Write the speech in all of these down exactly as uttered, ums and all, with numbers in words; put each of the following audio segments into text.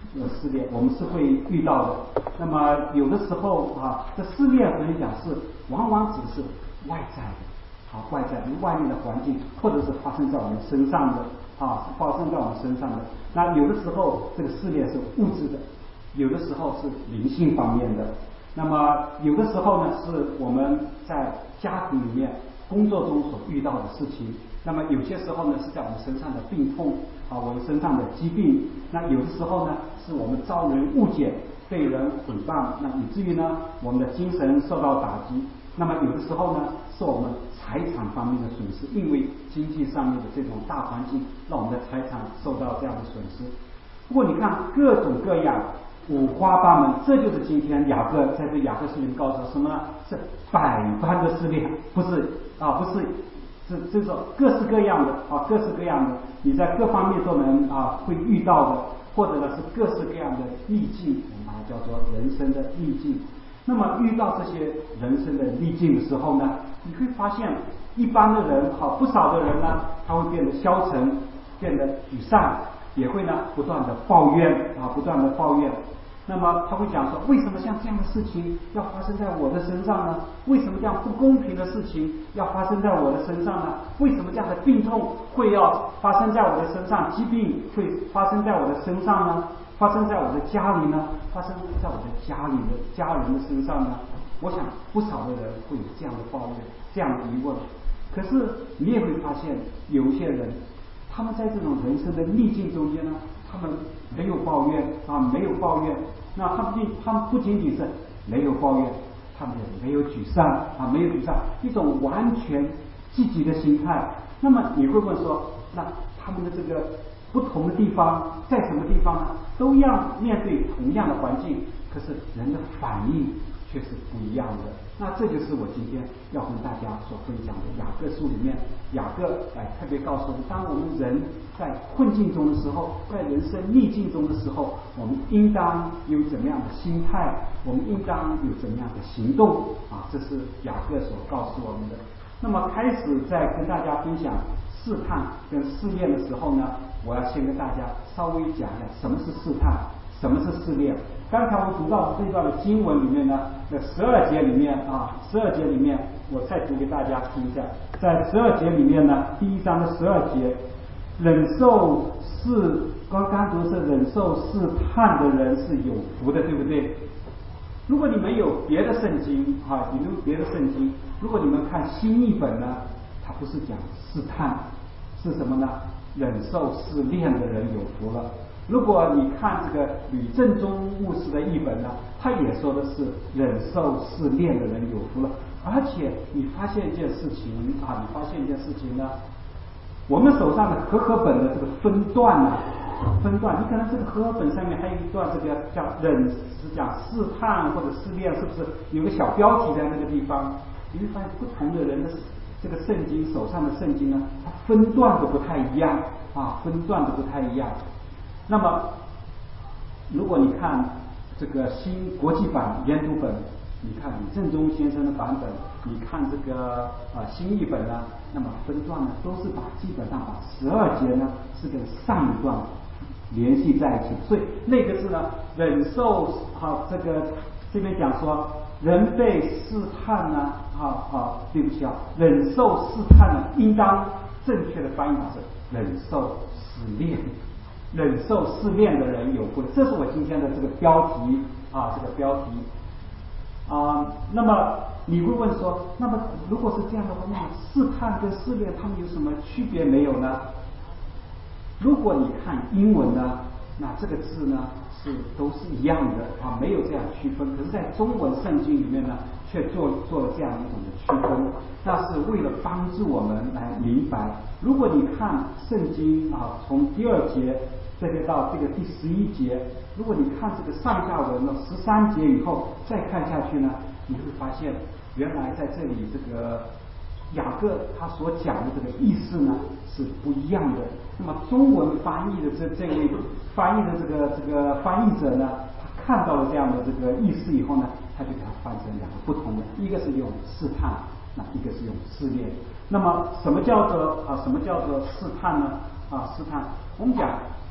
呃试炼，我们是会遇到的。那么有的时候啊，这试炼可以讲是往往只是外在的，啊，外在外面的环境，或者是发生在我们身上的啊，是发生在我们身上的。那有的时候这个试炼是物质的，有的时候是灵性方面的。那么有的时候呢，是我们在家庭里面、工作中所遇到的事情。那么有些时候呢，是在我们身上的病痛啊，我们身上的疾病。那有的时候呢，是我们遭人误解、被人诽谤，那以至于呢，我们的精神受到打击。那么有的时候呢，是我们财产方面的损失，因为经济上面的这种大环境，让我们的财产受到这样的损失。不过你看，各种各样。五花八门，这就是今天雅各在这雅各书里告诉什么呢？是百般的试炼，不是啊，不是是这种各式各样的啊，各式各样的，你在各方面都能啊会遇到的，或者呢是各式各样的逆境，我们把它叫做人生的逆境。那么遇到这些人生的逆境的时候呢，你会发现一般的人好不少的人呢，他会变得消沉，变得沮丧，也会呢不断的抱怨啊，不断的抱怨。那么他会讲说，为什么像这样的事情要发生在我的身上呢？为什么这样不公平的事情要发生在我的身上呢？为什么这样的病痛会要发生在我的身上？疾病会发生在我的身上呢？发生在我的家里呢？发生在我的家里的家人的身上呢？我想不少的人会有这样的抱怨，这样的疑问。可是你也会发现，有一些人，他们在这种人生的逆境中间呢，他们没有抱怨啊，没有抱怨。那他不仅他们不仅仅是没有抱怨，他们也没有沮丧啊，没有沮丧，一种完全积极的心态。那么你会问说，那他们的这个不同的地方在什么地方呢？都一样面对同样的环境，可是人的反应却是不一样的。那这就是我今天要跟大家所分享的雅各书里面，雅各来特别告诉我们，当我们人在困境中的时候，在人生逆境中的时候，我们应当有怎么样的心态，我们应当有怎么样的行动啊，这是雅各所告诉我们的。那么开始在跟大家分享试探跟试炼的时候呢，我要先跟大家稍微讲一下什么是试探，什么是试炼。刚才我们读到这段的经文里面呢，在十二节里面啊，十二节里面我再读给大家听一下。在十二节里面呢，第一章的十二节，忍受试，刚刚读是忍受试探的人是有福的，对不对？如果你们有别的圣经啊，你们有别的圣经，如果你们看新译本呢，它不是讲试探，是什么呢？忍受试炼的人有福了。如果你看这个吕正中牧师的译本呢，他也说的是忍受试炼的人有福了。而且你发现一件事情啊，你发现一件事情呢，我们手上的和合本的这个分段呢、啊，分段，你可能这个和合本上面还有一段这个叫忍，是讲试探或者试炼，是不是有个小标题在那个地方？你会发现不同的人的这个圣经手上的圣经呢，它分段都不太一样啊，分段都不太一样。那么，如果你看这个新国际版研读本，你看李正中先生的版本，你看这个啊、呃、新译本呢，那么分段呢都是把基本上把十二节呢是跟上一段联系在一起，所以那个是呢忍受好、啊、这个这边讲说人被试探呢啊啊对不起啊，忍受试探呢应当正确的翻译法是忍受试炼。忍受试炼的人有福了，这是我今天的这个标题啊，这个标题啊。那么你会问说，那么如果是这样的话，那么试探跟试炼它们有什么区别没有呢？如果你看英文呢，那这个字呢是都是一样的啊，没有这样区分。可是，在中文圣经里面呢，却做做了这样一种的区分，那是为了帮助我们来明白。如果你看圣经啊，从第二节这个到这个第十一节，如果你看这个上下文呢，十三节以后再看下去呢，你会发现原来在这里这个雅各他所讲的这个意思呢是不一样的。那么中文翻译的这这位翻译的这个这个翻译者呢，他看到了这样的这个意思以后呢，他就给它翻成两个不同的，一个是用试探，那一个是用试炼。那么什么叫做啊？什么叫做试探呢？啊，试探，我们讲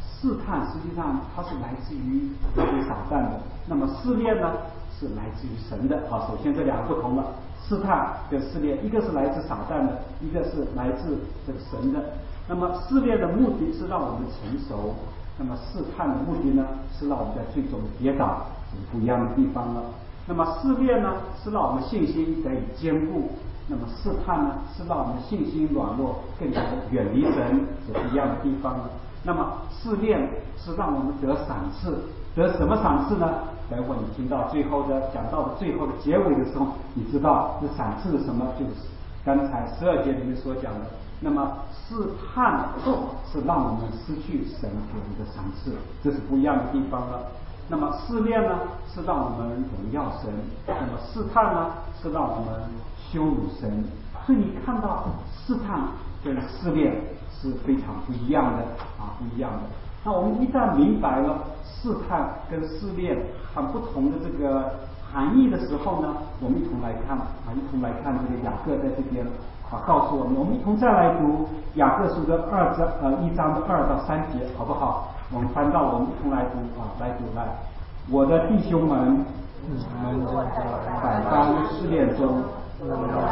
试探实际上它是来自于来自于撒旦的，那么试炼呢是来自于神的。好，首先这两个不同了，试探跟试炼，一个是来自撒旦的，一个是来自这个神的。那么试炼的目的是让我们成熟，那么试探的目的呢是让我们在最终跌倒，是不一样的地方了。那么试炼呢是让我们信心得以坚固，那么试探呢是让我们信心软弱，更加的远离神，是不一样的地方了。那么试炼是让我们得赏赐，得什么赏赐呢？待会儿你听到最后的讲到的最后的结尾的时候，你知道这赏赐是什么，就是刚才十二节里面所讲的。那么试探是让我们失去神给我们的赏赐，这是不一样的地方了。那么试炼呢是让我们荣耀神，那么试探呢是让我们羞辱神。所以你看到试探跟试炼是非常不一样的啊，不一样的。那我们一旦明白了试探跟试炼很不同的这个含义的时候呢，我们一同来看啊，一同来看这个雅各在这边啊告诉我们，我们一同再来读雅各书的二章呃一章的二到三节，好不好？我们翻到我们一同来读啊，来读来。我的弟兄们，你们在百般试炼中，因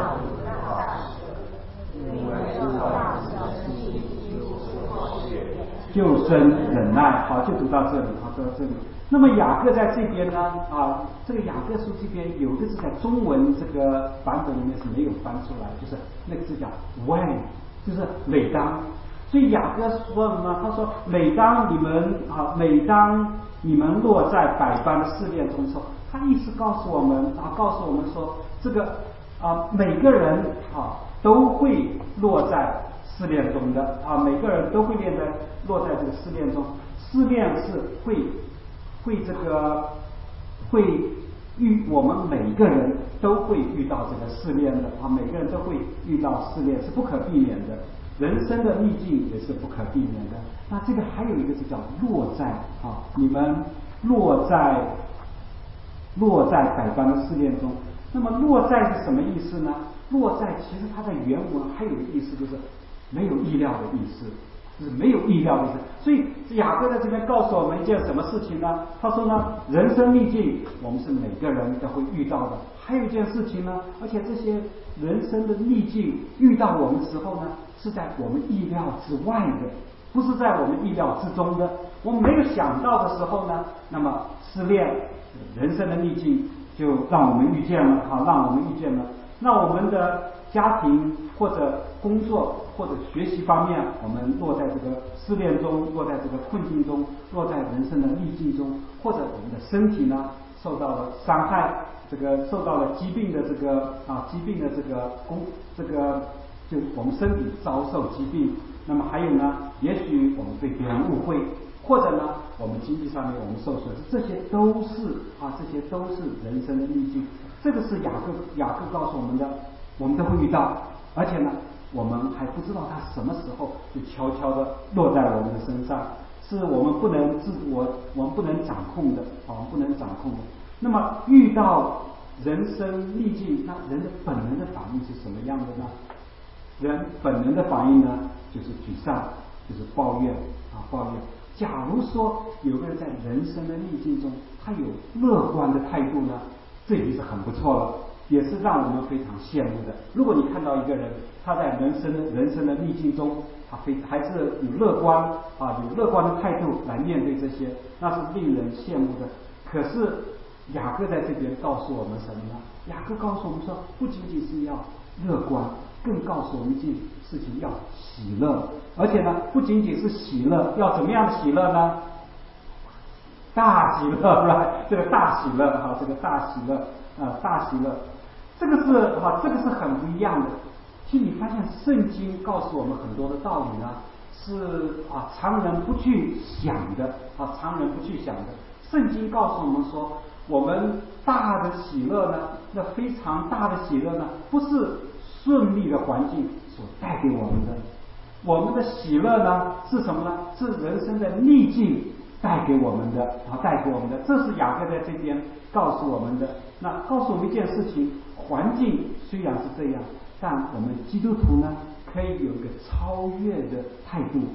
为知道就生忍耐。好，就读到这里，好，读到这里。那么雅各在这边呢啊，这个雅各书这边有一个字在中文这个版本里面是没有翻出来，就是那个字叫 when， 就是每当。所以雅各说什么？他说每当你们啊，每当你们落在百般的试炼中的时候，他意思告诉我们啊，告诉我们说这个啊每个人啊都会落在试炼中的啊，每个人都会练在落在这个试炼中。试炼是会会这个会遇，我们每个人都会遇到这个试炼的啊，每个人都会遇到试炼，是不可避免的。人生的逆境也是不可避免的。那这个还有一个是叫落在啊，你们落在落在百般的试炼中。那么落在是什么意思呢？落在其实它的原文还有一个意思，就是没有意料的意思，就是没有意料的意思。所以雅各在这边告诉我们一件什么事情呢？他说呢，人生逆境我们是每个人都会遇到的。还有一件事情呢，而且这些人生的逆境遇到我们的时候呢，是在我们意料之外的，不是在我们意料之中的。我们没有想到的时候呢，那么试炼人生的逆境就让我们遇见了啊，让我们遇见了。那我们的家庭或者工作或者学习方面，我们落在这个试炼中，落在这个困境中，落在人生的逆境中，或者我们的身体呢受到了伤害，这个受到了疾病的这个啊疾病的这个工这个就我们身体遭受疾病。那么还有呢，也许我们被别人误会，或者呢我们经济上面我们受损失，这些都是啊这些都是人生的逆境。这个是雅各雅各告诉我们的，我们都会遇到，而且呢我们还不知道它什么时候就悄悄的落在我们的身上，是我们不能自我我们不能掌控的啊，我们不能掌控的。那么遇到人生逆境，那人的本能的反应是什么样的呢？人本能的反应呢，就是沮丧，就是抱怨啊，抱怨。假如说有个人在人生的逆境中，他有乐观的态度呢，这已经是很不错了，也是让我们非常羡慕的。如果你看到一个人他在人生的人生的逆境中，他非还是有乐观啊，有乐观的态度来面对这些，那是令人羡慕的。可是雅各在这边告诉我们什么呢？雅各告诉我们说，不仅仅是要乐观，更告诉我们一件事情，要喜乐。而且呢，不仅仅是喜乐，要怎么样的喜乐呢？大喜乐，是吧？这个大喜乐哈，这个大喜乐啊，大喜乐，这个是哈，这个是很不一样的。其实你发现圣经告诉我们很多的道理呢，是啊常人不去想的啊，常人不去想的。圣经告诉我们说，我们大的喜乐呢，那非常大的喜乐呢，不是顺利的环境所带给我们的。我们的喜乐呢是什么呢？是人生的逆境带给我们的啊，带给我们的。这是雅各在这边告诉我们的。那告诉我们一件事情：环境虽然是这样，但我们基督徒呢，可以有一个超越的态度。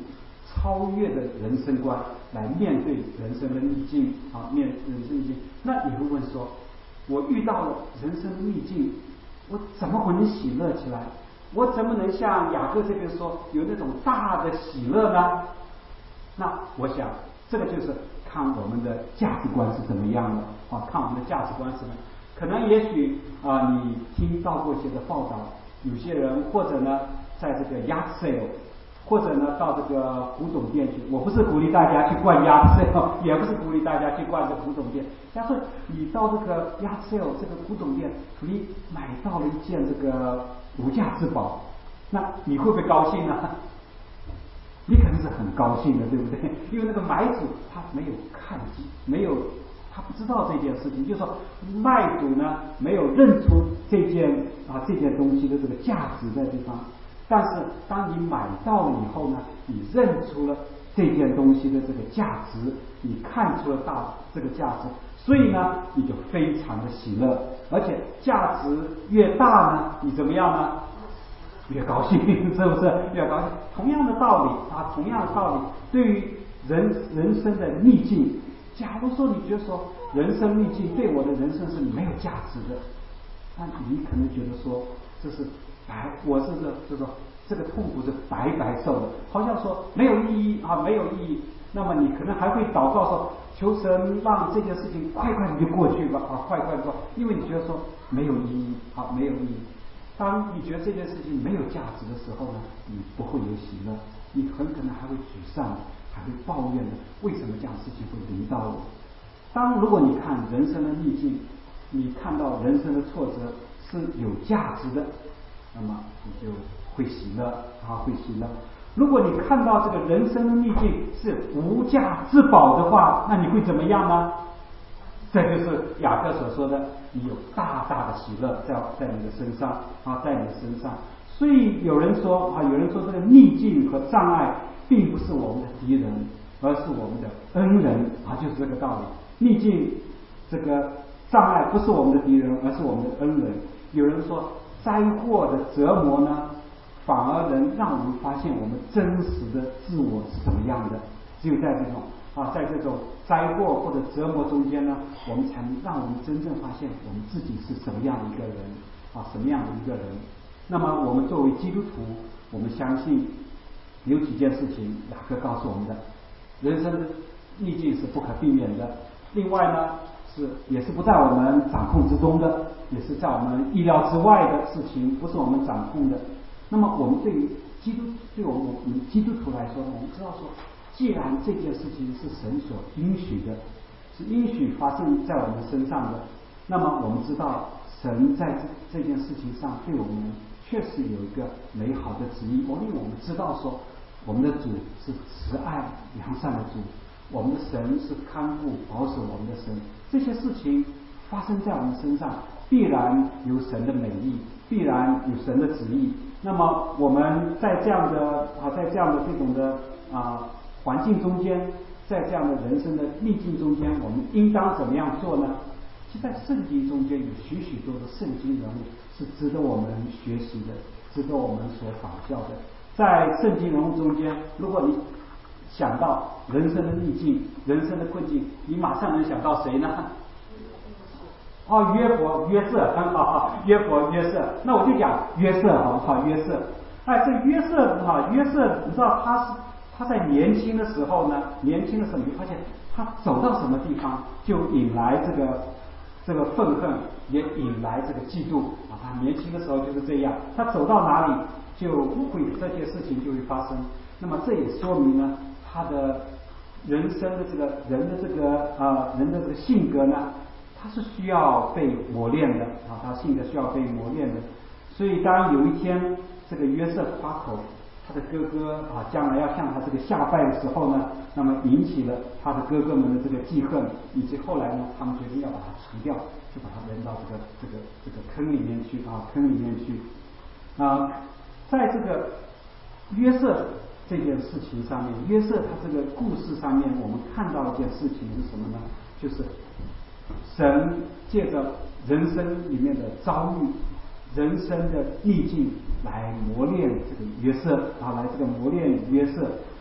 超越的人生观来面对人生的逆境啊，面人生逆境。那你会问说，我遇到了人生的逆境，我怎么会能喜乐起来？我怎么能像雅各这边说有那种大的喜乐呢？那我想这个就是看我们的价值观是怎么样的啊，看我们的价值观是什么。可能也许啊，你听到过一些的报道，有些人或者呢在这个 yard sale， 或者呢到这个古董店去。我不是鼓励大家去逛 yard sale， 也不是鼓励大家去逛这古董店。但是你到这个 yard sale 这个古董店，你买到了一件这个无价之宝，那你会不会高兴呢？你肯定是很高兴的，对不对？因为那个买主他没有看机，没有他不知道这件事情，就是说卖主呢没有认出这件啊这件东西的这个价值在地方。但是当你买到了以后呢，你认出了这件东西的这个价值，你看出了大这个价值，所以呢你就非常的喜乐，而且价值越大呢，你怎么样呢？越高兴，是不是？越高兴。同样的道理啊，同样的道理，对于人人生的逆境，假如说你觉得说人生逆境对我的人生是没有价值的，那你可能觉得说这是白，我是这就是说这个痛苦是白白受的，好像说没有意义啊，没有意义。那么你可能还会祷告说，求神让这件事情快快的就过去吧，啊，快快的过，因为你觉得说没有意义啊，没有意义。当你觉得这件事情没有价值的时候呢，你不会有喜乐，你很可能还会沮丧，还会抱怨的，为什么这样的事情会临到我？当如果你看人生的逆境，你看到人生的挫折是有价值的，那么你就会喜乐啊，会喜乐。如果你看到这个人生的逆境是无价之宝的话，那你会怎么样呢？这就是雅各所说的，你有大大的喜乐在在你的身上啊，在你的身上。所以有人说啊，有人说这个逆境和障碍并不是我们的敌人，而是我们的恩人啊，就是这个道理。逆境这个障碍不是我们的敌人，而是我们的恩人。有人说灾祸的折磨呢，反而能让我们发现我们真实的自我是怎么样的。只有在这种啊，在这种灾祸或者折磨中间呢，我们才能让我们真正发现我们自己是什么样的一个人啊，什么样的一个人。那么我们作为基督徒，我们相信有几件事情雅各告诉我们的：人生的逆境是不可避免的，另外呢是也是不在我们掌控之中的，也是在我们意料之外的事情，不是我们掌控的。那么我们对于基督，对我们我们基督徒来说，我们知道说，既然这件事情是神所允许的，是允许发生在我们身上的，那么我们知道神在这这件事情上对我们确实有一个美好的旨意。因为我们知道说，我们的主是慈爱良善的主，我们的神是看顾保守我们的神。这些事情发生在我们身上，必然有神的美意，必然有神的旨意。那么我们在这样的啊，在这样的这种的啊环境中间，在这样的人生的逆境中间，我们应当怎么样做呢？其实在圣经中间有许许多的圣经人物是值得我们学习的，值得我们所仿效的。在圣经人物中间，如果你想到人生的逆境、人生的困境，你马上能想到谁呢？哦，约伯、约瑟，很好，约伯、约瑟。那我就讲约瑟，好不好？约瑟，哎，这约瑟哈，约瑟，你知道他是他在年轻的时候呢，年轻的时候你会发现，他走到什么地方就引来这个这个愤恨，也引来这个嫉妒啊。他年轻的时候就是这样，他走到哪里就会这些事情就会发生。那么这也说明呢，他的人生的这个人的这个啊、呃、人的这个性格呢。他是需要被磨练的啊，他性格需要被磨练的。所以当有一天这个约瑟夸口他的哥哥啊将来要向他这个下拜的时候呢，那么引起了他的哥哥们的这个记恨，以及后来呢，他们决定要把他除掉，就把他扔到这个这个这个坑里面去啊，坑里面去啊。在这个约瑟这件事情上面，约瑟他这个故事上面，我们看到一件事情是什么呢？就是神借着人生里面的遭遇、人生的逆境来磨练这个约瑟啊，来这个磨练约瑟。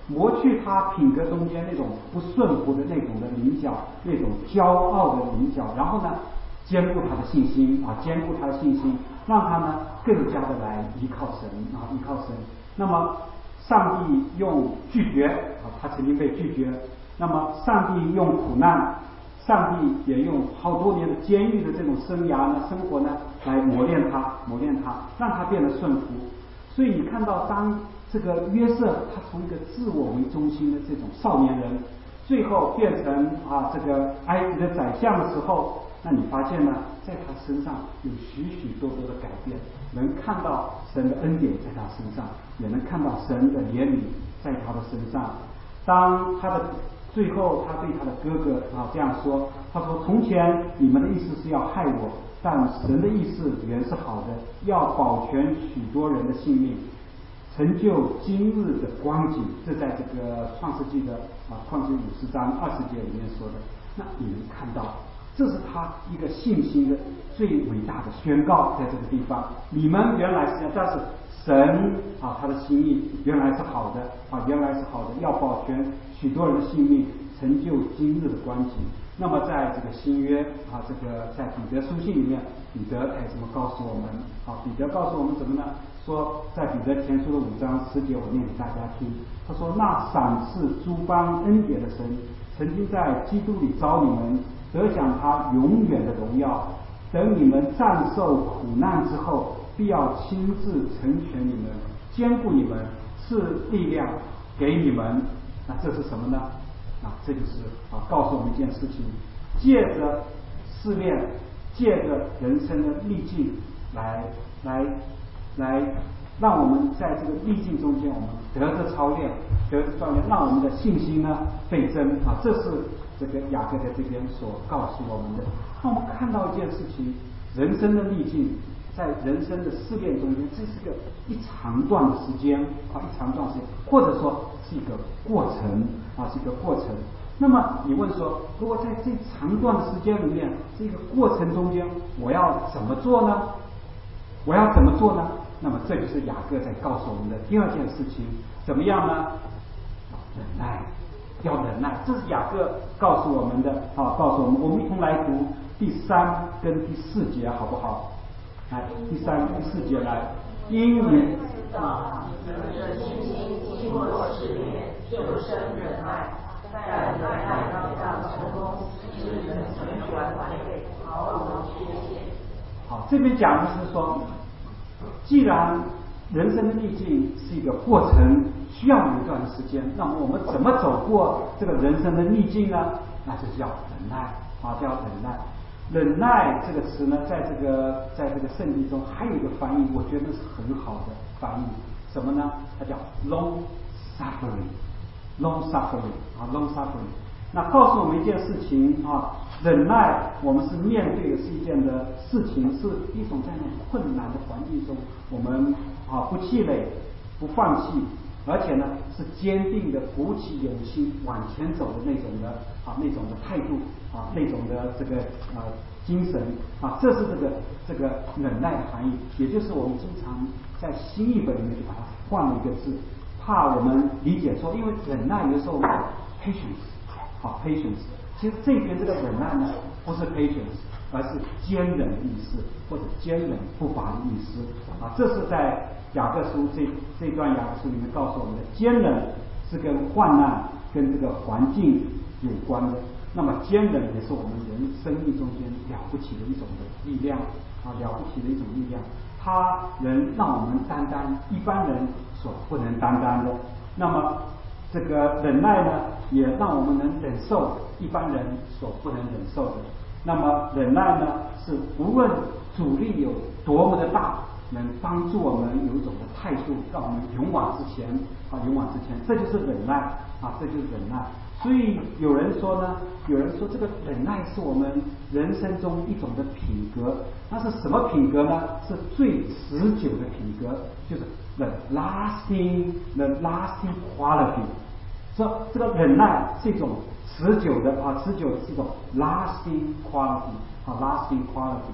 磨去他品格中间那种不顺服的那种的棱角，那种骄傲的棱角，然后呢，坚固他的信心啊，坚固他的信心，让他呢更加的来依靠神啊，依靠神。那么上帝用拒绝啊，他曾经被拒绝，那么上帝用苦难，上帝也用好多年的监狱的这种生涯呢、生活呢，来磨练他，磨练他，让他变得顺服。所以你看到，当这个约瑟他从一个自我为中心的这种少年人，最后变成啊这个埃及的宰相的时候，那你发现呢，在他身上有许许多多的改变，能看到神的恩典在他身上，也能看到神的怜悯在他的身上。当他的最后，他对他的哥哥啊这样说，他说：“从前你们的意思是要害我，但神的意思原是好的，要保全许多人的性命，成就今日的光景。”这在这个创世纪的啊创世五十章二十节里面说的。那你能看到，这是他一个信心的最伟大的宣告，在这个地方，你们原来是，但是神啊，他的心意原来是好的啊，原来是好的，要保全许多人的性命，成就今日的光景。那么在这个新约啊，这个在彼得书信里面，彼得他也这么告诉我们啊，彼得告诉我们什么呢？说在彼得前书的五章十节，我念给大家听。他说：“那赏赐诸般恩典的神，曾经在基督里召你们，得享他永远的荣耀。等你们战受苦难之后，必要亲自成全你们，坚固你们，赐力量给你们。”那这是什么呢？啊，这就是啊，告诉我们一件事情：借着试炼，借着人生的历境，来来来，让我们在这个历境中间，我们得着操练，得着操练，让我们的信心呢倍增啊。这是这个雅各在这边所告诉我们的。那我们看到一件事情，人生的历境，在人生的试炼中间，这是个一长段的时间啊，一长段时间，或者说是一个过程啊，是一个过程。那么你问说，如果在这长段的时间里面，这个过程中间，我要怎么做呢？我要怎么做呢？那么这就是雅各在告诉我们的第二件事情，怎么样呢？忍耐，要忍耐，这是雅各告诉我们的啊，告诉我们，我们一同来读第三跟第四节，好不好？来，第三、第四节来，因你知道你们的信心经过试炼，就生忍耐，但忍耐要让成功，使人成全完备，毫无缺陷。 好，这边讲的是说，既然人生的历境是一个过程，需要有一段时间，那么我们怎么走过这个人生的历境呢？那就是要忍耐啊，叫忍耐。忍耐这个词呢，在这个在这个圣经中还有一个翻译，我觉得是很好的翻译，什么呢？它叫 long suffering，long suffering 啊 long suffering。那告诉我们一件事情啊，忍耐，我们是面对的是一件的事情，是一种在那种困难的环境中，我们啊不气馁，不放弃，而且呢是坚定的鼓起勇气往前走的那种的啊那种的态度啊那种的这个呃精神啊，这是这个这个忍耐的含义，也就是我们经常在新译本里面就把它换了一个字，怕我们理解错，因为忍耐有的时候 patience。好 ，patience， 其实这边这个忍耐呢，不是 patience， 而是坚忍的意思，或者坚忍不拔的意思啊。这是在雅各书这这段雅各书里面告诉我们的，坚忍是跟患难、跟这个环境有关的。那么坚忍也是我们人生命中间了不起的一种的力量啊，了不起的一种力量，它能让我们担当一般人所不能担当的。那么这个忍耐呢，也让我们能忍受一般人所不能忍受的。那么忍耐呢，是无论阻力有多么的大，能帮助我们有一种的态度，让我们勇往直前啊，勇往直前，这就是忍耐啊，这就是忍耐。所以有人说呢，有人说这个忍耐是我们人生中一种的品格，那是什么品格呢？是最持久的品格，就是 the lasting the lasting quality。说这个忍耐是一种持久的啊，持久的是一种 lasting quality 啊 ，lasting quality。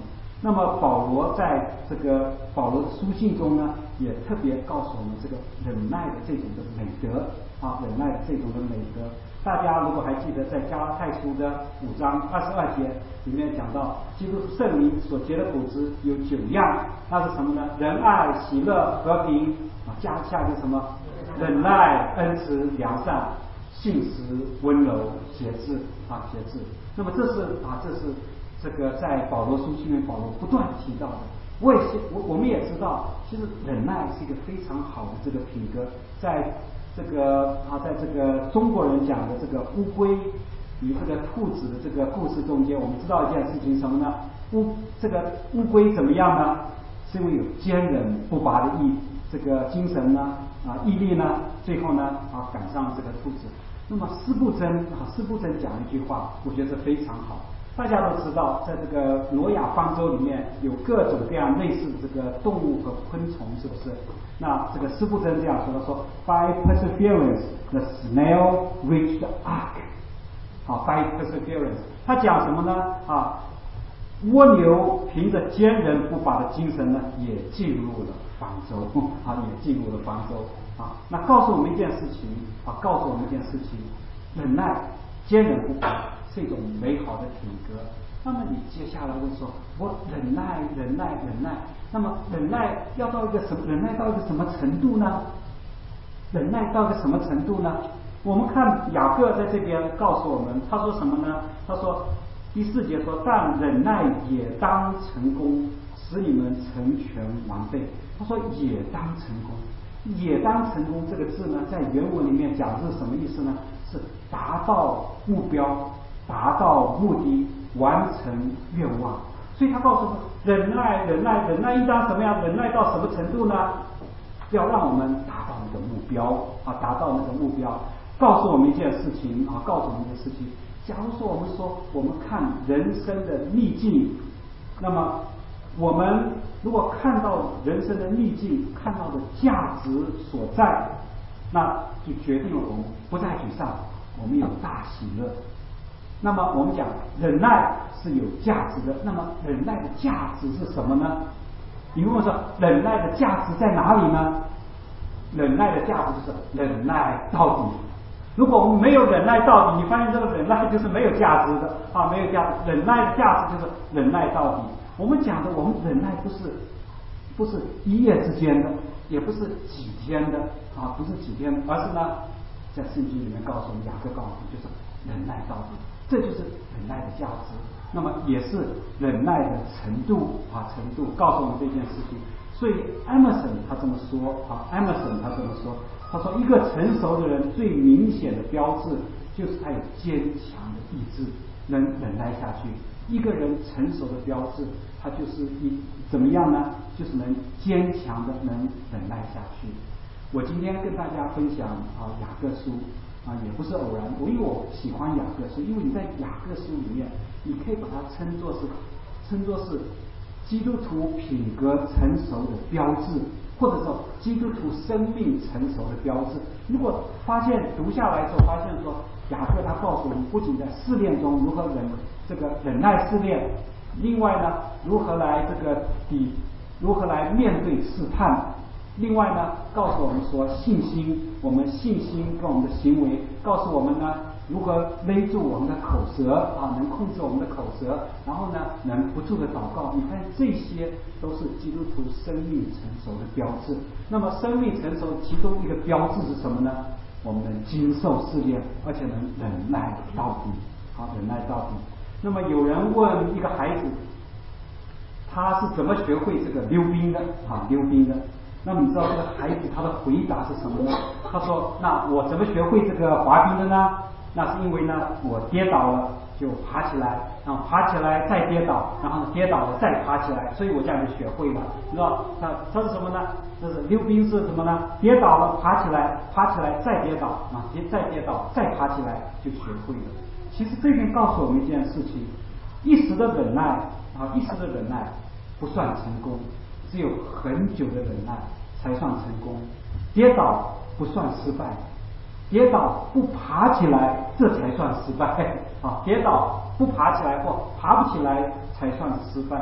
那么保罗在这个保罗的书信中呢，也特别告诉我们这个忍耐的这种的美德啊，忍耐的这种的美德。大家如果还记得，在加拉太书的五章二十二节里面讲到，基督圣灵所结的果子有九样，那是什么呢？仁爱、喜乐、和平啊，加下就什么？忍耐、恩慈、良善、信实、温柔、节制啊，节制。那么这是啊，这是这个在保罗书信里面保罗不断提到的。我也是，我我们也知道，其实忍耐是一个非常好的这个品格，在这个啊，在这个中国人讲的这个乌龟与这个兔子的这个故事中间，我们知道一件事情什么呢？乌这个乌龟怎么样呢？是因为有坚韧不拔的毅这个精神呢啊毅力呢，最后呢啊赶上这个兔子。那么司布真啊，司布真讲一句话，我觉得非常好。大家都知道，在这个挪亚方舟里面有各种各样类似的这个动物和昆虫，是不是？那这个司布真这样说，他说 ：“By perseverance, the snail reached the ark。”好 ，by perseverance， 他讲什么呢？啊，蜗牛凭着坚韧不拔的精神呢，也进入了方舟啊，也进入了方舟啊。那告诉我们一件事情啊，告诉我们一件事情，忍耐、坚韧不拔是一种美好的品格。那么你接下来会说，我忍耐、忍耐、忍耐。那么忍耐要到一个什么？忍耐到一个什么程度呢？忍耐到一个什么程度呢？我们看雅各在这边告诉我们，他说什么呢？他说第四节说，但忍耐也当成功，使你们成全完备。他说也当成功，也当成功这个字呢，在原文里面讲的是什么意思呢？是达到目标，达到目的，完成愿望。所以他告诉我们，忍耐，忍耐，忍耐应当什么样？忍耐到什么程度呢？要让我们达到那个目标啊，达到那个目标。告诉我们一件事情啊，告诉我们一件事情。假如说我们说，我们看人生的逆境，那么我们如果看到人生的逆境，看到的价值所在，那就决定了我们不再沮丧，我们有大喜乐。那么我们讲忍耐是有价值的，那么忍耐的价值是什么呢？你问我说忍耐的价值在哪里呢？忍耐的价值就是忍耐到底。如果我们没有忍耐到底，你发现这个忍耐就是没有价值的啊，没有价值。忍耐的价值就是忍耐到底。我们讲的，我们忍耐不是不是一夜之间的，也不是几天的啊，不是几天的，而是呢，在圣经里面告诉我们，雅各告诉我们，就是忍耐到底。这就是忍耐的价值，那么也是忍耐的程度啊，程度告诉我们这件事情。所以 Emerson 他这么说啊 ，Emerson 他这么说，他说一个成熟的人最明显的标志就是他有坚强的意志，能忍耐下去。一个人成熟的标志，他就是一怎么样呢？就是能坚强的能忍耐下去。我今天跟大家分享啊雅各书。啊，也不是偶然，我因为我喜欢雅各书，因为你在雅各书里面，你可以把它称作是称作是基督徒品格成熟的标志，或者说基督徒生命成熟的标志。如果发现读下来之后，发现说雅各他告诉我们，不仅在试炼中如何忍这个忍耐试炼，另外呢，如何来这个抵，如何来面对试探。另外呢，告诉我们说信心，我们信心跟我们的行为，告诉我们呢如何勒住我们的口舌啊，能控制我们的口舌，然后呢能不住的祷告。你看这些都是基督徒生命成熟的标志。那么生命成熟其中一个标志是什么呢？我们能经受试炼，而且能忍耐到底，好，忍耐到底。那么有人问一个孩子，他是怎么学会这个溜冰的啊？溜冰的。那么你知道这个孩子他的回答是什么呢？他说：“那我怎么学会这个滑冰的呢？那是因为呢，我跌倒了就爬起来，然后爬起来再跌倒，然后跌倒了再爬起来，所以我这样就学会了。你知道他他是什么呢？就是溜冰是什么呢？跌倒了爬起来，爬起来再跌倒啊，跌再跌倒再爬起来就学会了。其实这边告诉我们一件事情：一时的忍耐啊，一时的忍耐不算成功。”只有很久的忍耐才算成功，跌倒不算失败，跌倒不爬起来这才算失败啊！跌倒不爬起来或爬不起来才算失败。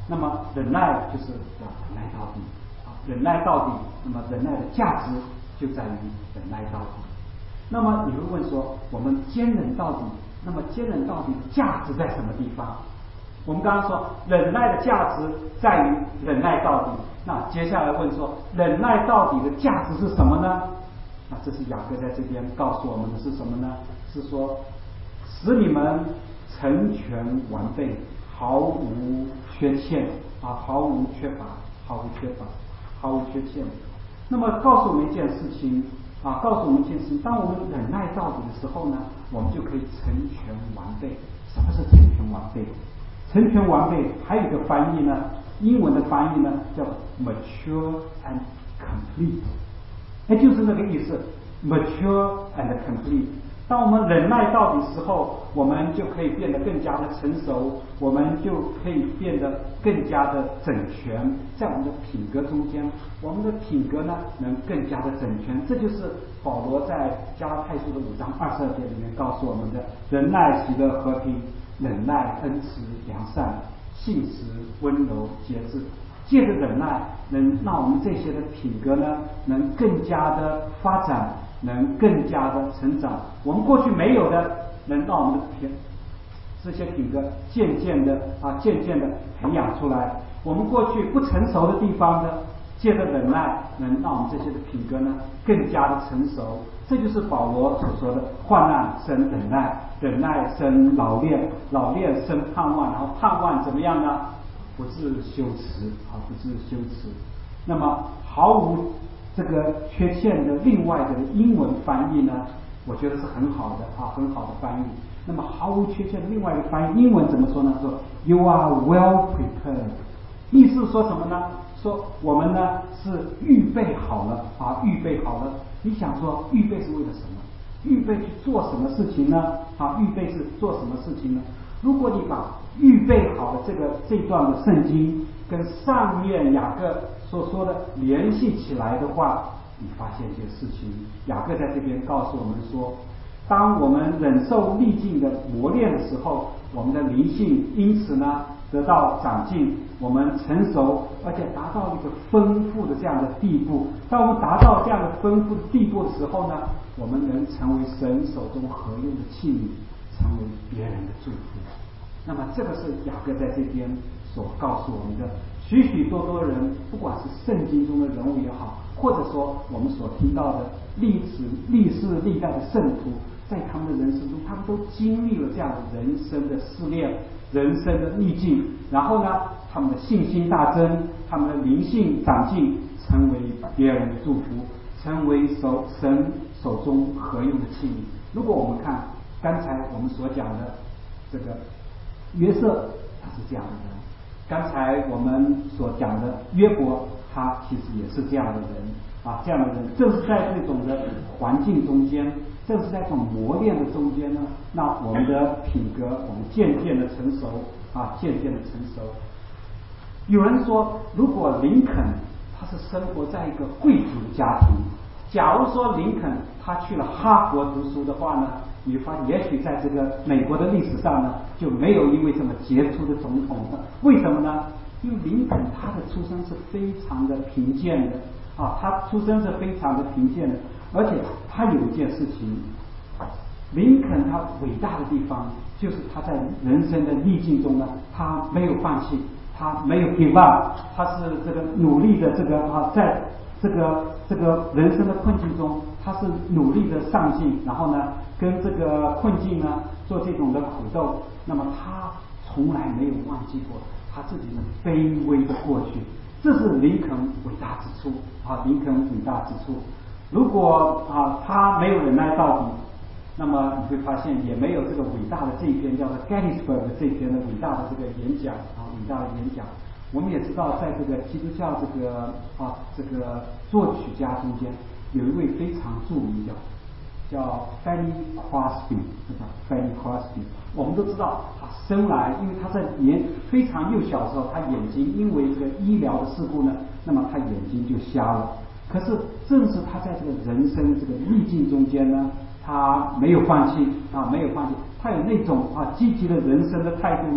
那么忍耐就是要忍耐到底啊，忍耐到底。那么忍耐的价值就在于忍耐到底。那么你会问说，我们坚忍到底，那么坚忍到底的价值在什么地方？我们刚刚说忍耐的价值在于忍耐到底，那接下来问说，忍耐到底的价值是什么呢？那这是雅各在这边告诉我们的是什么呢？是说使你们成全完备，毫无缺欠啊，毫无缺乏，毫无缺乏，毫无缺欠。那么告诉我们一件事情啊，告诉我们一件事情，当我们忍耐到底的时候呢，我们就可以成全完备。什么是成全完备？成全完备还有一个翻译呢，英文的翻译呢叫 mature and complete， 哎，就是那个意思 mature and complete。当我们忍耐到底时候，我们就可以变得更加的成熟，我们就可以变得更加的整全，在我们的品格中间，我们的品格呢能更加的整全。这就是保罗在加拉太书的五章二十二节里面告诉我们的：忍耐、喜乐、和平、忍耐、恩慈、良善、信实、温柔、节制。借着忍耐，能让我们这些的品格呢，能更加的发展，能更加的成长。我们过去没有的，能让我们的品这些品格渐渐的啊，渐渐的培养出来。我们过去不成熟的地方呢，借着忍耐，能让我们这些的品格呢更加的成熟。这就是保罗所说的患难生忍耐，忍耐生老练，老练生盼望，然后盼望怎么样呢？不致羞耻啊，不致羞耻。那么毫无这个缺陷的另外的英文翻译呢，我觉得是很好的啊，很好的翻译。那么毫无缺陷的另外一个翻译，英文怎么说呢？说 You are well prepared， 意思说什么呢？说我们呢是预备好了啊，预备好了。你想说预备是为了什么？预备去做什么事情呢？啊，预备是做什么事情呢？如果你把预备好的这个这段的圣经跟上面雅各所说的联系起来的话，你发现一件事情，雅各在这边告诉我们说，当我们忍受历尽的磨练的时候，我们的灵性因此呢得到长进，我们成熟，而且达到一个丰富的这样的地步。当我们达到这样的丰富的地步的时候呢，我们能成为神手中合用的器皿，成为别人的祝福。那么这个是雅各在这边所告诉我们的。许许多多人，不管是圣经中的人物也好，或者说我们所听到的历史历世历代的圣徒，在他们的人生中，他们都经历了这样的人生的试炼，人生的逆境，然后呢，他们的信心大增，他们的灵性长进，成为别人的祝福，成为手神手中合用的器皿。如果我们看刚才我们所讲的这个约瑟，他是这样的人；刚才我们所讲的约伯，他其实也是这样的人啊，这样的人正是在这种的环境中间，正是在这种磨练的中间呢，那我们的品格，我们渐渐的成熟啊，渐渐的成熟。有人说，如果林肯他是生活在一个贵族家庭，假如说林肯他去了哈佛读书的话呢，你发现也许在这个美国的历史上呢，就没有一位这么杰出的总统的。为什么呢？因为林肯他的出身是非常的贫贱的啊，他出身是非常的贫贱的，而且他有一件事情，林肯他伟大的地方就是他在人生的逆境中呢，他没有放弃，他没有 give up， 他是这个努力的这个啊，在这个这个人生的困境中，他是努力的上进，然后呢，跟这个困境呢做这种的苦斗。那么他从来没有忘记过他自己的卑微的过去，这是林肯伟大之处啊，林肯伟大之处。如果啊他没有忍耐到底，那么你会发现也没有这个伟大的这一篇叫做 Gettysburg 的这一篇的伟大的这个演讲啊，伟大的演讲。我们也知道，在这个基督教这个啊这个作曲家中间，有一位非常著名的叫 Fanny Crosby， 对吧 ？Fanny Crosby， 我们都知道，他生来因为他在年非常幼小的时候，他眼睛因为这个医疗的事故呢，那么他眼睛就瞎了。可是正是他在这个人生这个逆境中间呢，他没有放弃啊，没有放弃，他有那种啊积极的人生的态度呢，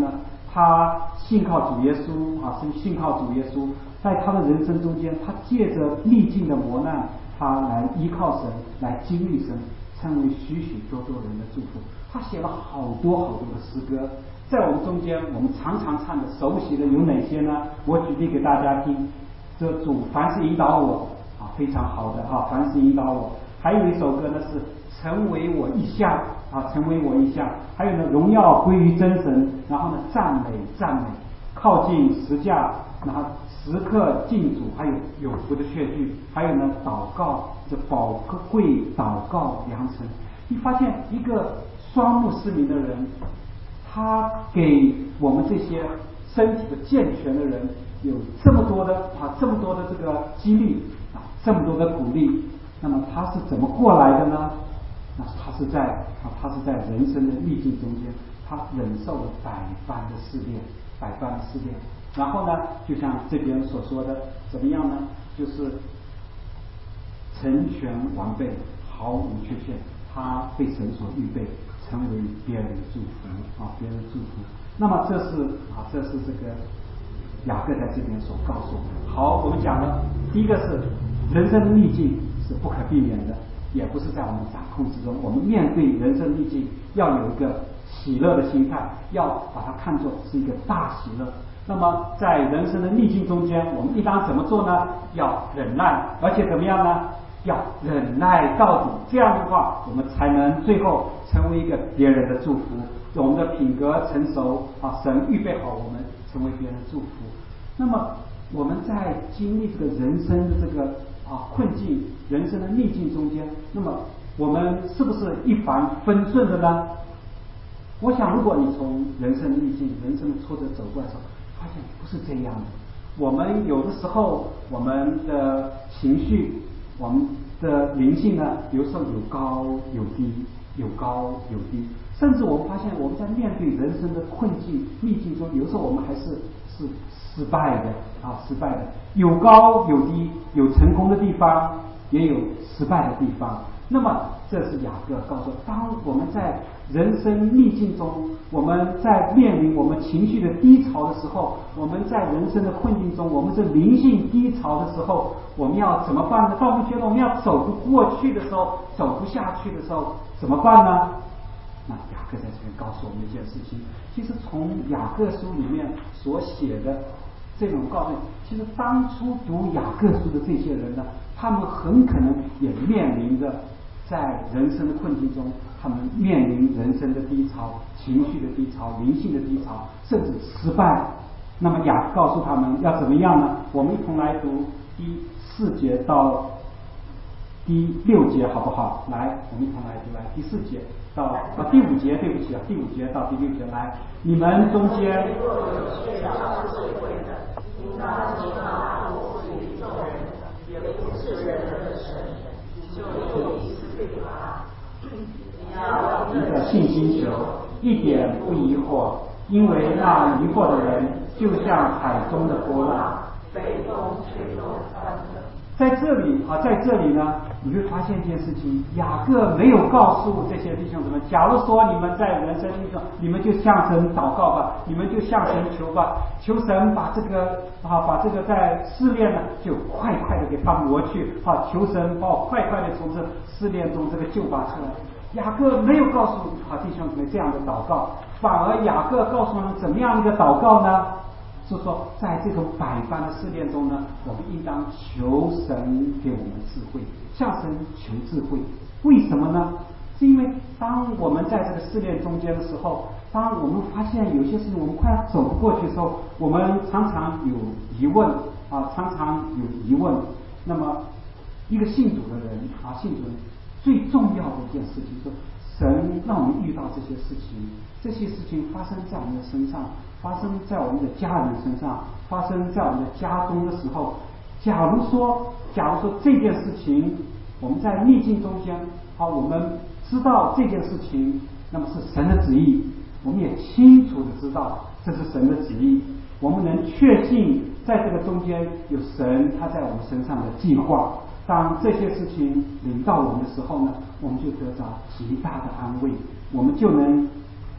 他信靠主耶稣啊，是信靠主耶稣，在他的人生中间，他借着逆境的磨难，他来依靠神，来经历神，成为许许多多人的祝福。他写了好多好多的诗歌，在我们中间，我们常常唱的、熟悉的有哪些呢？我举例给大家听。这主凡是引导我啊，非常好的哈、啊，凡是引导我。还有一首歌呢是成为我意象啊，成为我意象。还有呢，荣耀归于真神，然后呢，赞美赞美，靠近十架，然后时刻敬主，还有有福的确据，还有呢，祷告这宝贵祷告良辰。你发现一个双目失明的人，他给我们这些身体的健全的人有这么多的啊，这么多的这个激励啊，这么多的鼓励。那么他是怎么过来的呢？那他是在啊，他是在人生的逆境中间，他忍受了百般的试炼，百般的试炼。然后呢，就像这边所说的，怎么样呢？就是成全完备，毫无缺陷。他被神所预备，成为别人的祝福啊，别人的祝福。那么这是啊，这是这个雅各在这边所告诉我们。好，我们讲了，第一个是人生的逆境是不可避免的，也不是在我们掌控之中。我们面对人生逆境，要有一个喜乐的心态，要把它看作是一个大喜乐。那么在人生的逆境中间，我们应当怎么做呢？要忍耐，而且怎么样呢？要忍耐到底，这样的话，我们才能最后成为一个别人的祝福。我们的品格成熟啊，神预备好我们成为别人的祝福。那么我们在经历这个人生的这个啊困境、人生的逆境中间，那么我们是不是一帆风顺的呢？我想，如果你从人生的逆境、人生的挫折走过来的时候，发现不是这样的。我们有的时候，我们的情绪，我们的灵性呢，有时候有高有低，有高有低，甚至我们发现我们在面对人生的困境、逆境中，有时候我们还是是失败的啊，失败的，有高有低，有成功的地方，也有失败的地方。那么，这是雅各告诉我，当我们在人生逆境中，我们在面临我们情绪的低潮的时候，我们在人生的困境中，我们是灵性低潮的时候，我们要怎么办呢？当我们觉得我们要走不过去的时候，走不下去的时候，怎么办呢？那雅各在这边告诉我们一件事情，其实从雅各书里面所写的这种告诉你，其实当初读雅各书的这些人呢，他们很可能也面临着在人生的困境中，他们面临人生的低潮、情绪的低潮、灵性的低潮，甚至失败。那么雅各告诉他们要怎么样呢？我们一同来读第四节到第六节，好不好？来，我们一同来读来第四节到啊第五节，对不起啊，第五节到第六节来，你们中间若有缺少智慧的，应当知道我赐予众人，也不是人的神，就一次对他。你要凭着信心求，一点不疑惑，因为那疑惑的人，就像海中的波浪， 被风吹动翻腾。 在这里啊，在这里呢，你会发现一件事情，雅各没有告诉这些弟兄姊妹，假如说你们在人生中，你们就向神祷告吧，你们就向神求吧，求神把这个啊，把这个在试炼呢，就快快的给他挪去啊，求神把我快快的从这试炼中这个救拔出来。雅各没有告诉啊弟兄姊妹这样的祷告，反而雅各告诉我们怎么样一个祷告呢？是说，在这种百般的试炼中呢，我们应当求神给我们智慧，向神求智慧。为什么呢？是因为当我们在这个试炼中间的时候，当我们发现有些事情我们快要走不过去的时候，我们常常有疑问啊，常常有疑问。那么，一个信主的人啊，信主人最重要的一件事情是，神让我们遇到这些事情，这些事情发生在我们的身上。发生在我们的家人身上，发生在我们的家中的时候，假如说，假如说这件事情我们在逆境中间，啊，我们知道这件事情，那么是神的旨意，我们也清楚的知道这是神的旨意，我们能确信在这个中间有神他在我们身上的计划。当这些事情临到我们的时候呢，我们就得到极大的安慰，我们就能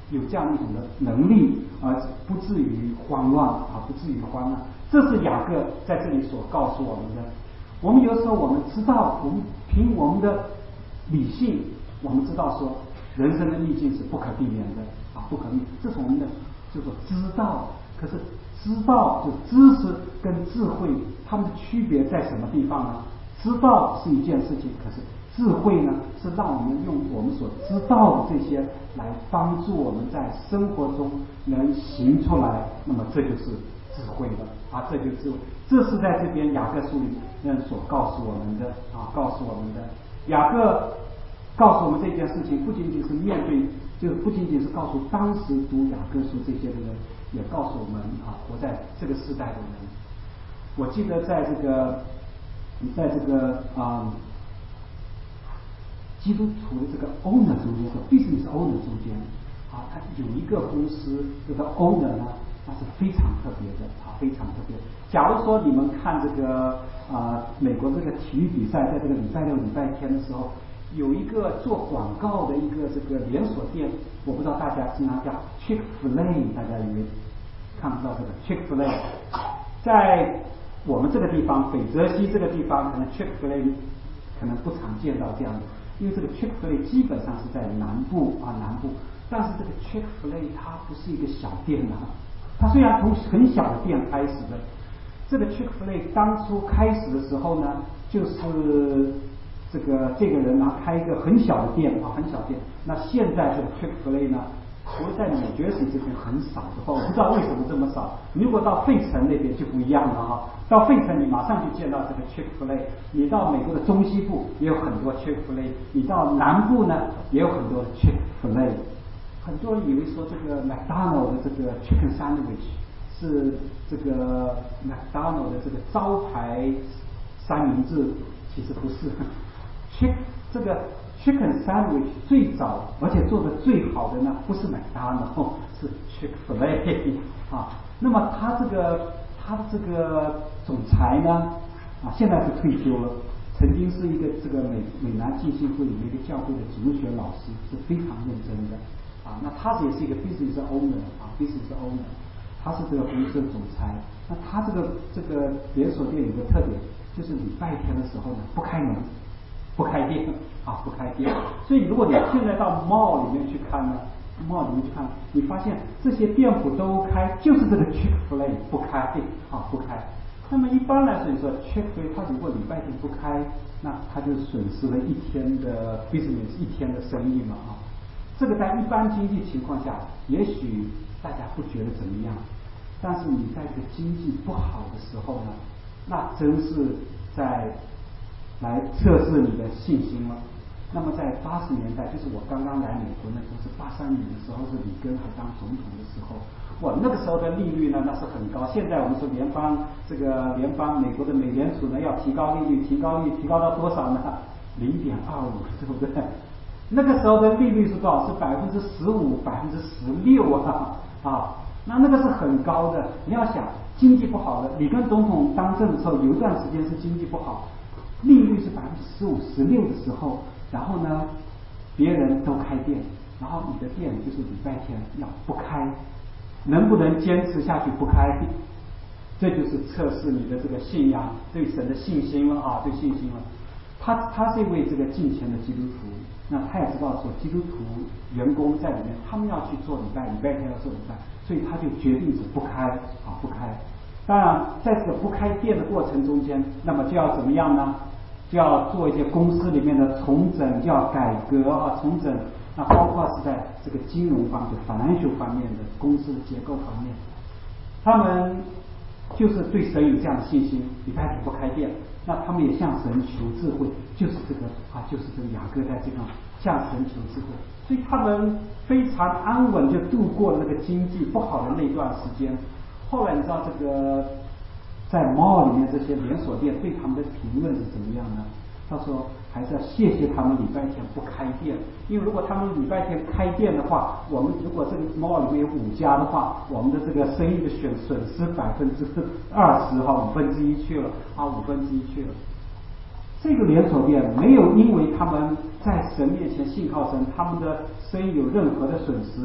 有这样一种的能力，而不至于慌乱啊，不至于慌乱。这是雅各在这里所告诉我们的。我们有时候我们知道，我们凭我们的理性，我们知道说人生的逆境是不可避免的啊，不可避免。这是我们的叫做知道。可是知道就知识跟智慧，它们的区别在什么地方呢？知道是一件事情，可是智慧呢，是让我们用我们所知道的这些来帮助我们在生活中能行出来。那么这就是智慧了啊，这就是智慧。这是在这边雅各书里面所告诉我们的啊，告诉我们的。雅各告诉我们这件事情，不仅仅是面对，就是不仅仅是告诉当时读雅各书这些的人，也告诉我们啊，活在这个时代的人。我记得在这个，在这个啊。基督徒的这个 owner 中间，和 business owner 中间啊，它有一个公司，这个 owner 呢，它是非常特别的啊，非常特别。假如说你们看这个啊、呃，美国这个体育比赛，在这个礼拜六、礼拜天的时候，有一个做广告的一个这个连锁店，我不知道大家经常叫 Chick-fil-A， 大家有没有看不到这个 Chick-fil-A？ 在我们这个地方，北泽西这个地方，可能 Chick-fil-A 可能不常见到这样的。因为这个 Chick-fil-A 基本上是在南部啊，南部，但是这个 Chick-fil-A 它不是一个小店啊，它虽然从很小的店开始的，这个 Chick-fil-A 当初开始的时候呢，就是这个这个人呢开一个很小的店啊，很小店。那现在这个 Chick-fil-A 呢，除了在纽约市这边很少的话，我不知道为什么这么少。你如果到费城那边就不一样了哈，到费城你马上就见到这个 Chick-fil-A， 你到美国的中西部也有很多 Chick-fil-A， 你到南部呢也有很多 Chick-fil-A。很多人以为说这个 McDonald 的这个 Chicken Sandwich 是这个 McDonald 的这个招牌三明治，其实不是。Chick 这个 Chicken Sandwich 最早而且做的最好的呢，不是 McDonald， 是 Chick-fil-A 啊。那么他这个他的这个总裁呢啊，现在是退休了，曾经是一个这个美美南浸信会里面一个教会的主日学老师，是非常认真的啊。那他也是一个 business owner 啊 ，business owner， 他是这个公司的总裁。那他这个这个连锁店有个特点，就是礼拜天的时候呢不开门。不开店啊，不开店。所以如果你现在到 mall 里面去看呢 ，mall 里面去看，你发现这些店铺都开，就是这个 Chick-fil-A 不开啊，不开。那么一般来说，你说 Chick-fil-A 它如果礼拜天不开，那它就损失了一天的 business， 一天的生意嘛啊。这个在一般经济情况下，也许大家不觉得怎么样，但是你在这个经济不好的时候呢，那真是在来测试你的信心了。那么在八十年代，就是我刚刚来美国那时候，是八三年的时候，是里根还当总统的时候，哇，那个时候的利率呢，那是很高。现在我们说联邦这个联邦美国的美联储呢要提高利率，提高利率提高到多少呢？零点二五，对不对？那个时候的利率是多少？是百分之十五、百分之十六啊啊！那那个是很高的。你要想经济不好的，里根总统当政的时候，有一段时间是经济不好。利率是百分之十五、十六的时候，然后呢，别人都开店，然后你的店就是礼拜天要不开，能不能坚持下去不开？这就是测试你的这个信仰，对神的信心了啊，对信心了。他他是一位这个敬虔的基督徒，那他也知道说基督徒员工在里面，他们要去做礼拜，礼拜天要做礼拜，所以他就决定是不开啊，不开。当然，在这个不开店的过程中间，那么就要怎么样呢？就要做一些公司里面的重整，就要改革啊，重整。那包括是在这个金融方面、financial方面的公司的结构方面，他们就是对神有这样的信心，礼拜天不开店，那他们也向神求智慧，就是这个啊，就是这个雅各在这个向神求智慧，所以他们非常安稳就度过了那个经济不好的那段时间。后来你知道这个在 mall 里面这些连锁店对他们的评论是怎么样呢？他说还是要谢谢他们礼拜天不开店，因为如果他们礼拜天开店的话，我们如果这个 mall 里面有五家的话，我们的这个生意的损损失百分之二十哈，五分之一去了啊，五分之一去了。这个连锁店没有因为他们在神面前信靠神，他们的生意有任何的损失，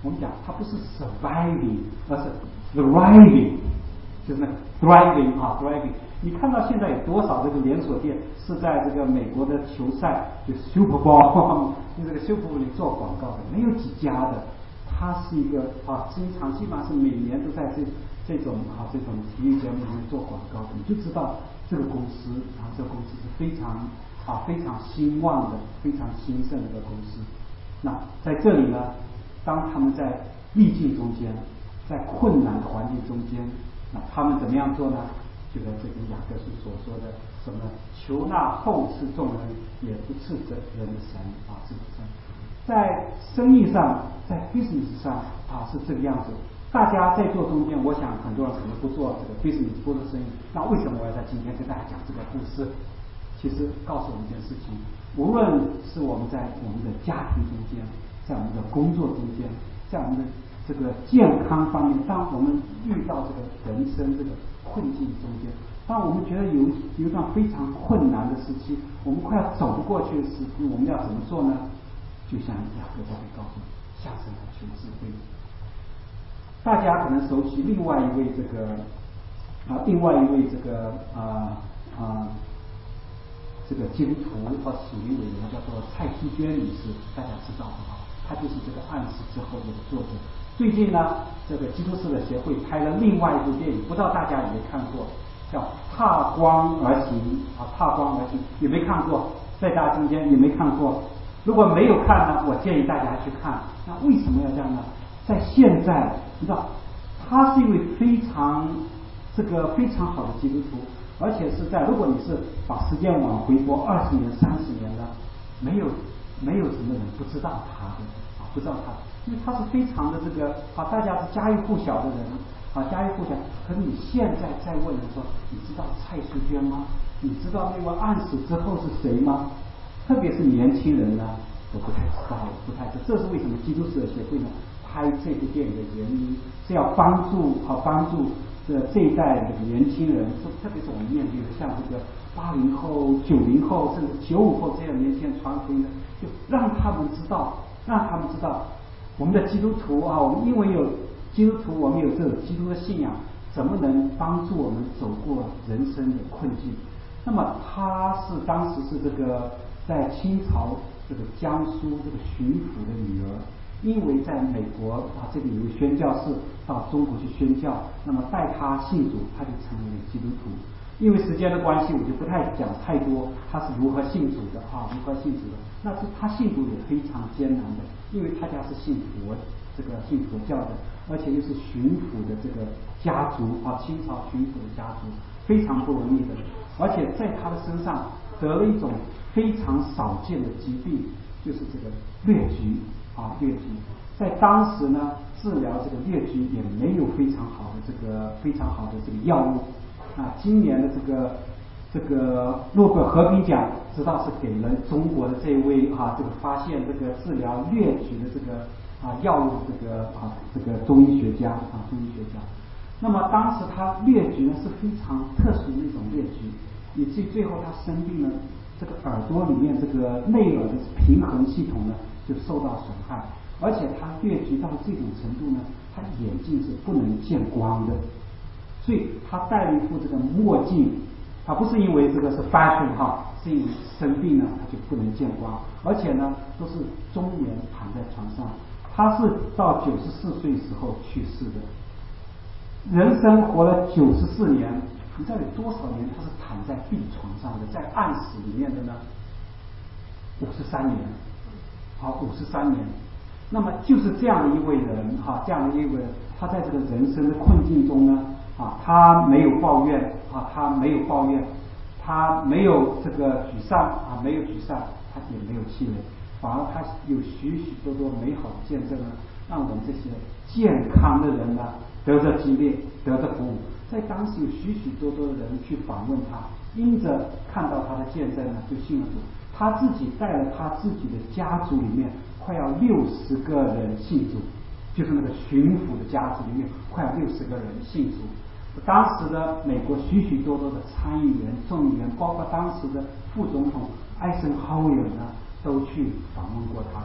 我们讲它不是 surviving， 而是 thriving， 就是那个 thriving 啊 thriving。你看到现在有多少这个连锁店是在这个美国的球赛，就 Super Bowl， 就这个 Super Bowl 里做广告的，没有几家的。它是一个啊，经常基本上是每年都在这这种啊这种体育节目里面做广告的，你就知道这个公司啊，这个公司是非常啊非常兴旺的、非常兴盛的一个公司。那在这里呢，当他们在逆境中间，在困难的环境中间，那他们怎么样做呢？就在这个雅各书所说的什么求那后赐众人也不赐责人的神啊，是不是？在生意上，在 business 上啊是这个样子。大家在做中间，我想很多人可能不做这个 business 不做生意，那为什么我要在今天跟大家讲这个故事？其实告诉我们一件事情，无论是我们在我们的家庭中间，在我们的工作中间，在我们的这个健康方面，当我们遇到这个人生这个困境中间，当我们觉得有有一段非常困难的时期，我们快要走不过去的时期，我们要怎么做呢？就像雅各在告诉你，下山来求智慧。大家可能熟悉另外一位这个啊，另外一位这个啊啊这个基督徒和属灵委员叫做蔡淑娟女士，大家知道的啊，她就是这个暗示之后的作者。最近呢，这个基督使者协会拍了另外一部电影，不知道大家有没有看过，叫《踏光而行》啊，《踏光而行》有没有看过？在大家中间有没有看过？如果没有看呢，我建议大家去看。那为什么要这样呢？在现在，你知道，他是一位非常这个非常好的基督徒，而且是在如果你是把时间往回拨二十年、三十年呢，没有没有什么人不知道他的啊，不知道他，因为他是非常的这个啊，大家是家喻户晓的人啊，家喻户晓。可是你现在在问人说，你知道蔡淑娟吗？你知道那位暗死之后是谁吗？特别是年轻人呢，都不太知道，不太知道。这是为什么基督使者协会呢拍这部电影的原因，是要帮助啊帮助这这一代的年轻人，特别是我们面对的像这个八零后、九零后甚至九五后这样年轻人传福音的，就让他们知道，让他们知道我们的基督徒啊，我们因为有基督徒，我们有这种基督的信仰，怎么能帮助我们走过人生的困境？那么他是当时是这个在清朝这个江苏这个巡抚的女儿，因为在美国啊这里有个宣教士到中国去宣教，那么带他信主，他就成为了基督徒。因为时间的关系，我就不太讲太多他是如何信主的啊，如何信主的。那是他信主也非常艰难的，因为他家是信佛，这个信佛教的，而且又是巡抚的这个家族啊，清朝巡抚的家族，非常不容易的。而且在他的身上得了一种非常少见的疾病，就是这个疟疾啊，疟疾。在当时呢，治疗这个疟疾也没有非常好的这个非常好的这个药物啊。今年的这个这个诺贝尔和平奖，知道是给了中国的这位啊，这个发现这个治疗疟疾的这个啊药物的这个啊这个中医学家啊中医学家。那么当时他疟疾呢是非常特殊的一种疟疾，以至于最后他生病了，这个耳朵里面这个内耳的平衡系统呢就受到损害，而且他疟疾到这种程度呢，他眼睛是不能见光的，所以他戴了一副这个墨镜，他不是因为这个是 fashion 哈，是因为生病呢他就不能见光，而且呢都是中年躺在床上，他是到九十四岁时候去世的。人生活了九十四年，你知道有多少年他是躺在病床上的，在暗死里面的呢？五十三年，好，五十三年。那么就是这样的一位人，哈，这样的一位人，他在这个人生的困境中呢，啊，他没有抱怨，啊，他没有抱怨，他没有这个沮丧，啊，没有沮丧，他也没有气馁，反而他有许许多多美好的见证呢，让我们这些健康的人呢得着激励，得着鼓舞。在当时有许许多多的人去访问他，因着看到他的见证呢，就信了主。他自己带了他自己的家族里面快要六十个人信主，就是那个巡抚的家族里面快要六十个人信主。当时的美国许许多多的参议员、众议员，包括当时的副总统艾森豪威尔呢，都去访问过他。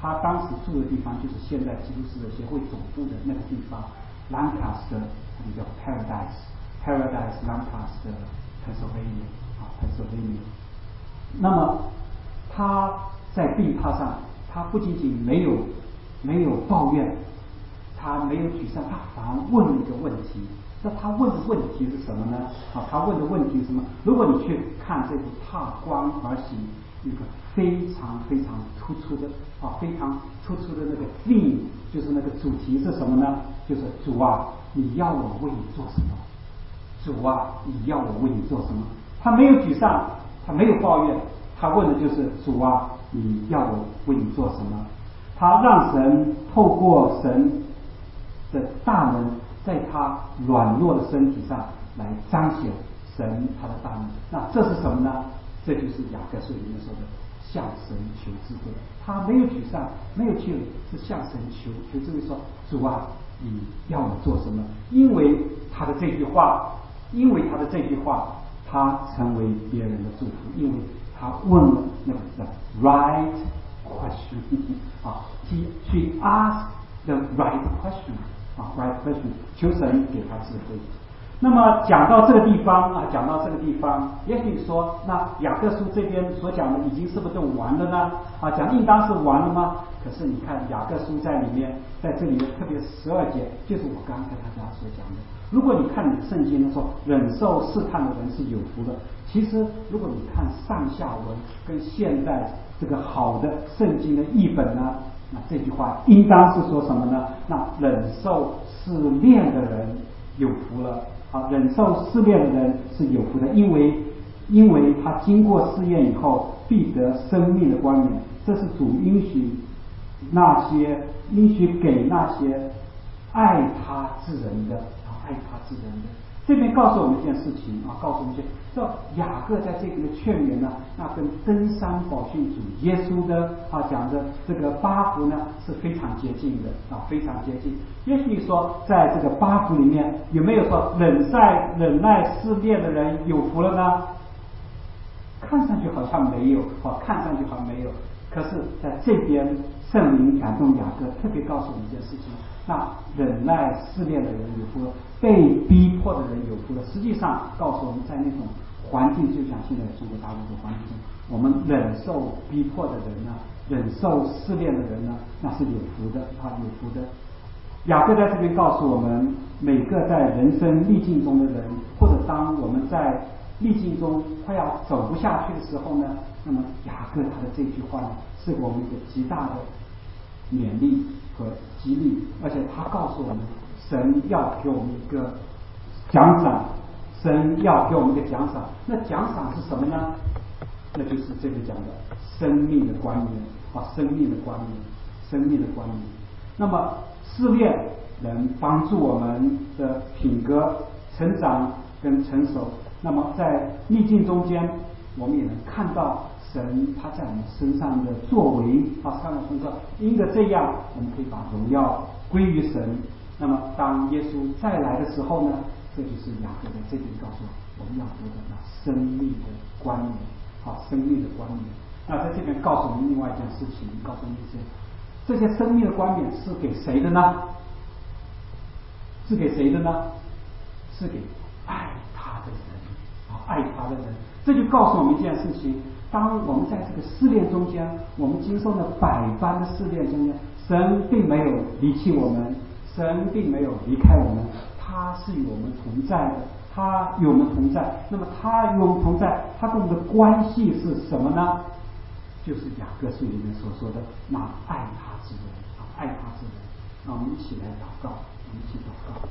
他当时住的地方就是现在基督使者协会总部的那个地方 ，Lancaster， 它就叫 Paradise，Paradise Lancaster Pennsylvania 啊 Pennsylvania。那么他在病榻上，他不仅仅没有没有抱怨，他没有沮丧，他反而问了一个问题。那他问的问题是什么呢？啊，他问的问题是什么？如果你去看这部《踏光而行》，一个非常非常突出的啊，非常突出的那个 theme， 就是那个主题是什么呢？就是主啊，你要我为你做什么？主啊，你要我为你做什么？他没有沮丧，他没有抱怨，他问的就是主啊，你要我为你做什么？他让神透过神的大能，在他软弱的身体上来彰显神他的大能。那这是什么呢？这就是雅各书里面说的向神求智慧。他没有沮丧，没有气馁，是向神求求智慧，说主啊，你要我做什么？因为他的这句话，因为他的这句话，他成为别人的祝福，因为他问了那个 the right question 啊 ，he she asked the right question 啊 ，right question， 求神给他智慧。那么讲到这个地方啊，讲到这个地方，也许说，那雅各书这边所讲的已经是不是就完了呢？啊，讲应当是完了吗？可是你看雅各书在里面，在这里面特别十二节，就是我刚才大家所讲的。如果你看你的圣经的时候，忍受试探的人是有福的。其实如果你看上下文跟现在这个好的圣经的译本呢，那这句话应当是说什么呢？那忍受试炼的人有福了。啊，忍受试炼的人是有福的，因为因为他经过试验以后，必得生命的冠冕。这是主允许那些允许给那些爱他之人的啊，爱他之人的。这边告诉我们一件事情啊，告诉我们一件，这雅各在这里的劝勉呢，那跟登山宝训主耶稣的啊讲的这个八福呢是非常接近的啊，非常接近。也许说，在这个八福里面有没有说忍耐忍耐试炼的人有福了呢？看上去好像没有啊，看上去好像没有。可是在这边圣灵感动雅各，特别告诉我们一件事情：那忍耐试炼的人有福了，被逼迫的人有福了。实际上告诉我们，在那种环境，就像现在中国大陆的环境中，我们忍受逼迫的人呢，忍受试炼的人呢，那是有福的啊，有福的。雅各在这边告诉我们，每个在人生逆境中的人，或者当我们在逆境中快要走不下去的时候呢，那么雅各他的这句话呢，是我们一个极大的勉励和激励，而且他告诉我们，神要给我们一个奖赏，神要给我们一个奖赏。那奖赏是什么呢？那就是这个讲的生命的冠冕啊，生命的冠冕，生命的冠冕。那么试炼能帮助我们的品格成长跟成熟。那么在逆境中间，我们也能看到神他在我们身上的作为啊，看到身上，因着这样，我们可以把荣耀归于神。那么当耶稣再来的时候呢，这就是雅各在这里告诉我们要得的那生命的冠冕啊，生命的冠冕。那在这边告诉我们另外一件事情，告诉我们一些。这些生命的冠冕是给谁的呢？是给谁的呢？是给爱他的人啊，爱他的人。这就告诉我们一件事情：当我们在这个试炼中间，我们经受了百般的试炼中间，神并没有离弃我们，神并没有离开我们，他是与我们同在的，他与我们同在。那么他与我们同在，他跟我们的关系是什么呢？就是雅各书里面所说的那爱他之人啊，爱他之人。那我们一起来祷告，我们一起祷告。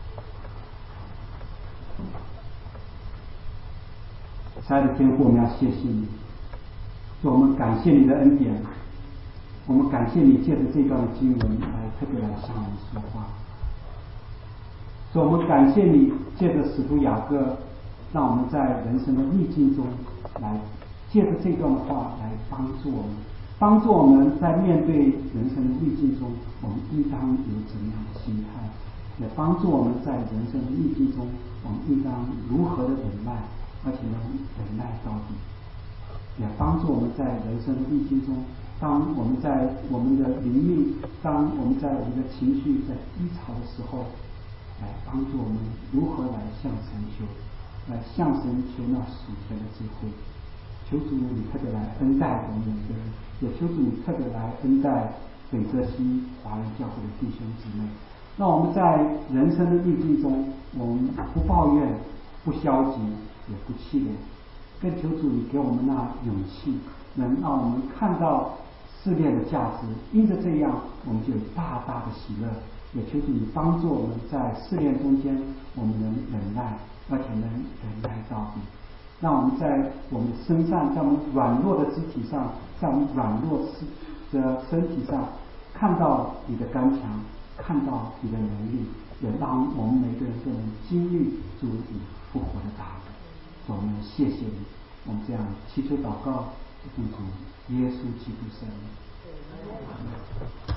亲爱的天父，我们要谢谢你，我们感谢你的恩典，我们感谢你借着这段的经文来特别来向我们说话。所以我们感谢你借着使徒雅各，让我们在人生的逆境中来借着这段的话来帮助我们，帮助我们在面对人生的逆境中，我们应当有怎样的心态，也帮助我们在人生的逆境中，我们应当如何的忍耐，而且能忍耐到底，也帮助我们在人生的逆境中， 当我们在我们的灵命，当我们在我们的情绪在低潮的时候，来帮助我们如何来向神求，来向神求那属天的智慧。求主你特别来恩待我们每个人，也求主你特别来恩待北泽西华人教会的弟兄姊妹。那我们在人生的逆境中，我们不抱怨，不消极，也不气馁，更求主你给我们那勇气，能让我们看到试炼的价值，因着这样，我们就有大大的喜乐。也求主你帮助我们在试炼中间，我们能忍耐，而且能忍耐到底。让我们在我们身上，在我们软弱的肢体上，在我们软弱的身体上，看到你的刚强，看到你的能力，也让我们每个人都能经历主你复活的大能。我们谢谢你，我们这样祈求祷告，奉主耶稣基督圣名。